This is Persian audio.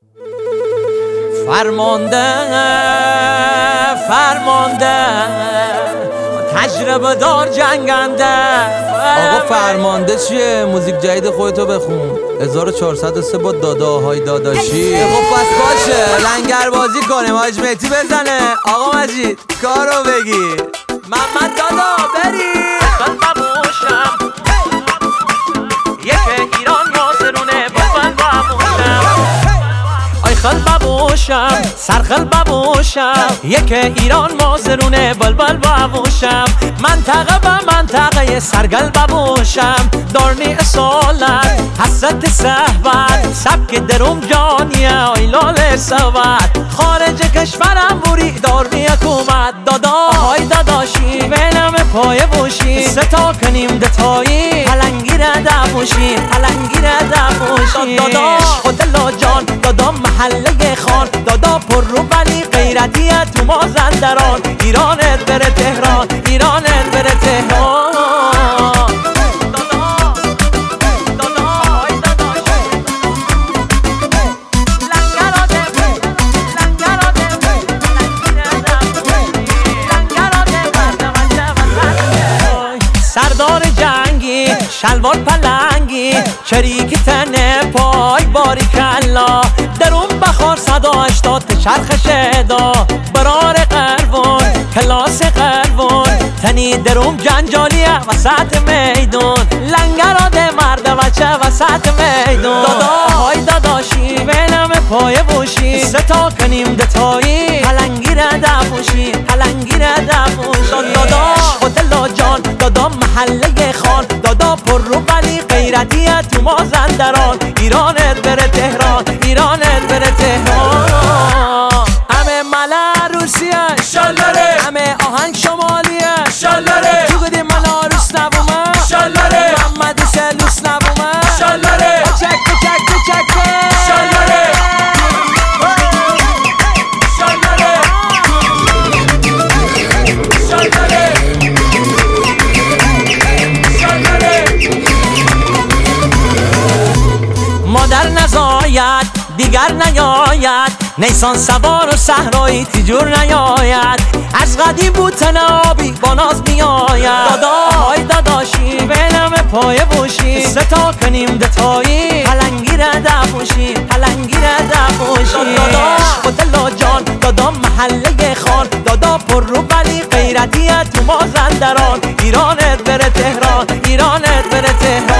فرمانده تجربه دار جنگنده. آقا فرمانده چیه؟ موزیک جدید خودتو بخون. 1403 با داداهای داداشی. خب پس باشه لنگر بازی کنیم. حاج مهدی بزنه. آقا مجید کارو بگیر. محمد دادا بری بابوشم یک ایران ناصرونه بلبل بابوشم. آی خل بابوشم سرخل بابوشم یک ایران مازرونه بلبل بابوشم. منطقه به منطقه سرگل بابوشم. دارنی اصالت حسرت صحبت سبک دروم جانیه آی لال سوت. خارج کشورم بوری دارنی حکومت. دادا های داداشی بینم پای بوشی ستا کنیم دتایی پلنگی را دفوشی پلنگی را دفوشی. دادا خود لاجان دادا محله خان دادا پر رو بلی غیرتیه تو مازندران. ایرانت بره تهران ایرانت بره تهران. سردار جنگی شلوار پلنگی چریکی تنه پای باری کلا. درون بخار 180 چرخ شدا برار قربون کلاس قربون. تنی دروم جنجالیه وسط میدون لنگراده مرد بچه وسط میدون. دادا های داداشی بینم پای بوشی ستا کنیم دتایی پلنگی را دفوشی پلنگی را دفوشی. دادا خود لاجان دادا محله خان دادا پر رو بلی غیرتیه تو مازندران. ایرانت بره تهران ایرانت بره تهران. همه ملا روسیه شالره همه آهنگ شمالیه شالره تو گدی ملا روس نبومه شالره محمد سلوس نبومه شالره چک شالره شالره شالره شالره. مادر نزاید دیگر نیاید نیسان سوار و صحرایی تیجور نیاید. از قدیم بود تنابی با ناز میآید. دادا های داداشی بینم پای بوشی ستا کنیم دتایی پلنگی را دفوشی پلنگی را دفوشی. دادا خود لاجان دادا محله خان دادا پر رو بلی غیرتیه تو مازندران. ایرانت بره تهران ایرانت بره تهران.